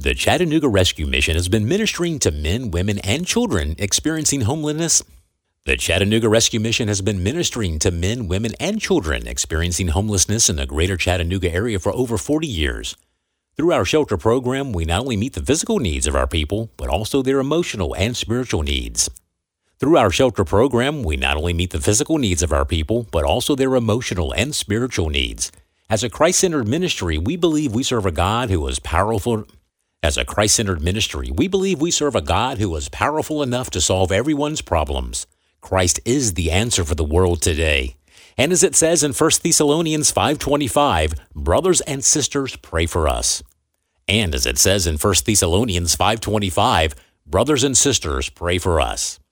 The Chattanooga Rescue Mission has been ministering to men, women, and children experiencing homelessness. The Chattanooga Rescue Mission has been ministering to men, women, and children experiencing homelessness in the greater Chattanooga area for over 40 years. Through our shelter program, we not only meet the physical needs of our people, but also their emotional and spiritual needs. Through our shelter program, we not only meet the physical needs of our people, but also their emotional and spiritual needs. As a Christ-centered ministry, we believe we serve a God who is powerful. As a Christ-centered ministry, we believe we serve a God who is powerful enough to solve everyone's problems. Christ is the answer for the world today. And as it says in 1 Thessalonians 5:25, brothers and sisters, pray for us. And as it says in 1 Thessalonians 5:25, brothers and sisters, pray for us.